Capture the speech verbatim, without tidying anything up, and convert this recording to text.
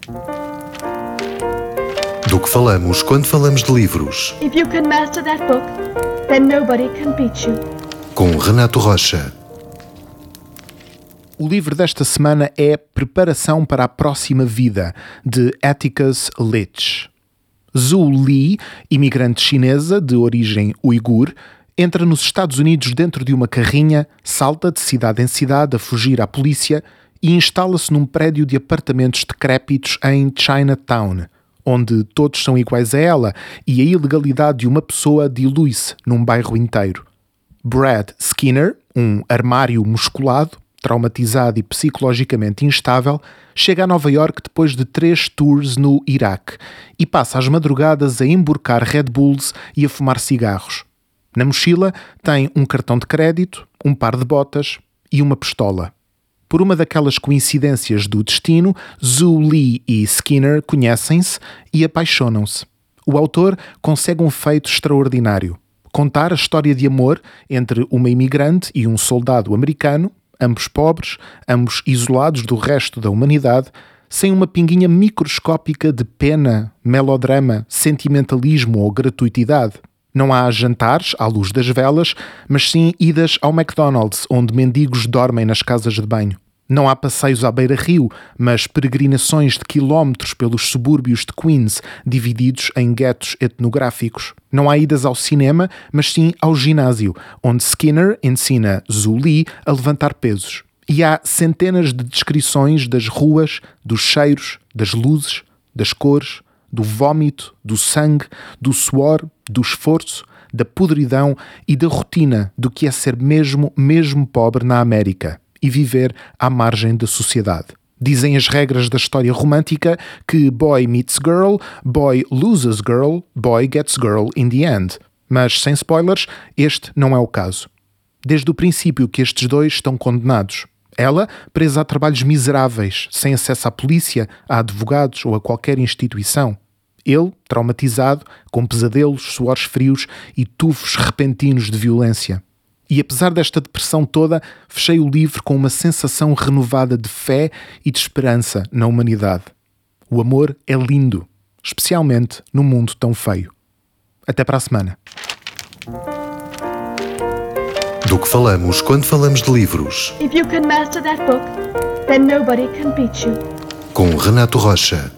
Do que falamos quando falamos de livros. If you can master that book, then nobody can beat you. Com Renato Rocha. O livro desta semana é Preparação para a Próxima Vida, de Atticus Leach. Zhu Li, imigrante chinesa de origem uigur, entra nos Estados Unidos dentro de uma carrinha, salta de cidade em cidade a fugir à polícia e instala-se num prédio de apartamentos decrépitos em Chinatown, onde todos são iguais a ela e a ilegalidade de uma pessoa dilui-se num bairro inteiro. Brad Skinner, um armário musculado, traumatizado e psicologicamente instável, chega a Nova Iorque depois de três tours no Iraque e passa as madrugadas a emborcar Red Bulls e a fumar cigarros. Na mochila tem um cartão de crédito, um par de botas e uma pistola. Por uma daquelas coincidências do destino, Zhu Li e Skinner conhecem-se e apaixonam-se. O autor consegue um feito extraordinário: contar a história de amor entre uma imigrante e um soldado americano, ambos pobres, ambos isolados do resto da humanidade, sem uma pinguinha microscópica de pena, melodrama, sentimentalismo ou gratuitidade. Não há jantares à luz das velas, mas sim idas ao McDonald's, onde mendigos dormem nas casas de banho. Não há passeios à beira-rio, mas peregrinações de quilómetros pelos subúrbios de Queens, divididos em guetos etnográficos. Não há idas ao cinema, mas sim ao ginásio, onde Skinner ensina Zhu Li a levantar pesos. E há centenas de descrições das ruas, dos cheiros, das luzes, das cores, do vômito, do sangue, do suor, do esforço, da podridão e da rotina do que é ser mesmo, mesmo pobre na América e viver à margem da sociedade. Dizem as regras da história romântica que boy meets girl, boy loses girl, boy gets girl in the end. Mas, sem spoilers, este não é o caso. Desde o princípio que estes dois estão condenados. Ela, presa a trabalhos miseráveis, sem acesso à polícia, a advogados ou a qualquer instituição. Ele, traumatizado, com pesadelos, suores frios e tufos repentinos de violência. E apesar desta depressão toda, fechei o livro com uma sensação renovada de fé e de esperança na humanidade. O amor é lindo, especialmente num mundo tão feio. Até para a semana. Do que falamos quando falamos de livros. If you can master that book, then nobody can beat you. Com Renato Rocha.